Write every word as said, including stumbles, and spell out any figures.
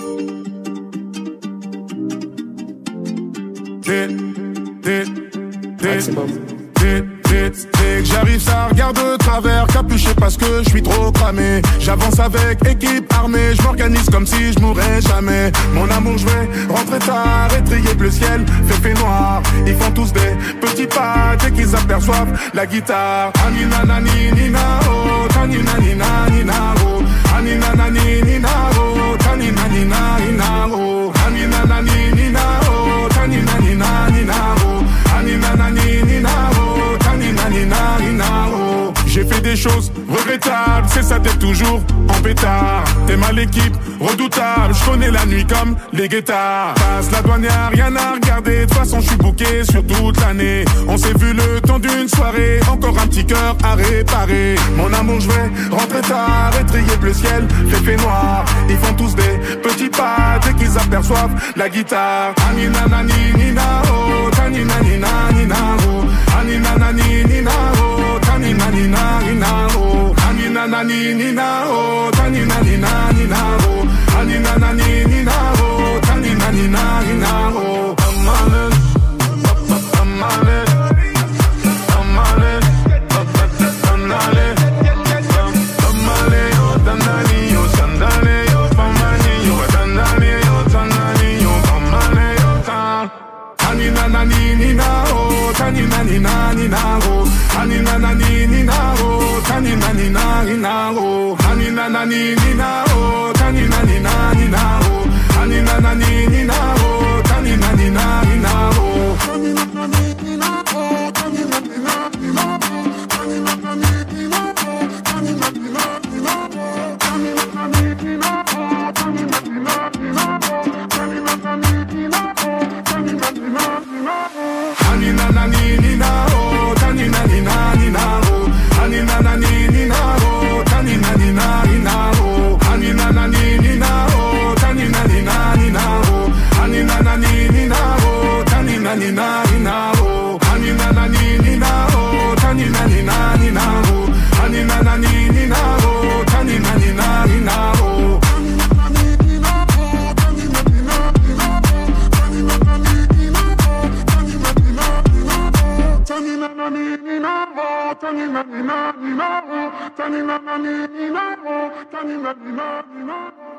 Dès, dès, dès, dès, dès, dès que j'arrive, ça regarde de travers, capuché parce que je suis trop cramé. J'avance avec équipe armée, je m'organise comme si je mourrais jamais. Mon amour, je vais rentrer tard, étrier bleu ciel, fait fait noir. Ils font tous des petits pas dès qu'ils aperçoivent la guitare. Anina nani nina oh, tanina nina nina oh, anina nani nina oh, tanina nina nina oh, anina nani nina oh, tanina nina nina oh, anina nani nina oh, tanina nina nina oh. J'ai fait des choses regrettables, c'est ça t'es toujours en pétard. T'es mal l'équipe, redoutable, je connais la nuit comme les guettards. Passe la douane, y'a rien à regarder, de toute façon je suis booké sur toute l'année. On s'est vu le temps d'une soirée, encore un petit cœur à réparer. Mon amour, je vais rentrer tard, étrier bleu ciel, fait fait noir. Ils font tous des petits pas dès qu'ils aperçoivent la guitare. Anina nani nina oh, tanina nina nina oh, anina nani nina oh, tanina nina nina oh, anina nani nina oh, tanina nina nina oh, anina nani nina oh, tanina nina nina oh. I'm on it, I'm on it, I'm on it, I'm on it, I'm on it, oh tanani, oh sandale, oh pamani, oh tanani, oh tanani, oh pamani, oh tan. Anina nani nina oh, tanina nina nina oh, anina nani nina oh, tanina nina nina oh, anina nani nina oh, tanina nina nina oh, anina nani nina oh, tanina nina nina oh, tanina nani nina oh, tanina nina nina oh, tanina nani nina oh, tanina nina nina oh, tanina nani nina oh, tanina nina nina oh, tanina nani nina oh, tanina nina nina oh, anina nani nina oh, tanina nina nina oh, anina nani nina oh, tanina nina nina oh, anina nani nina oh, tanina nina nina oh, anina nani nina oh, tanina nina nina oh, anina nani nina oh, tanina nina nina oh, anina nani nina oh, tanina nina nina oh. Tanina nani nina oh, tanina nina nina oh, tanina nani nina oh, tanina nina nina oh.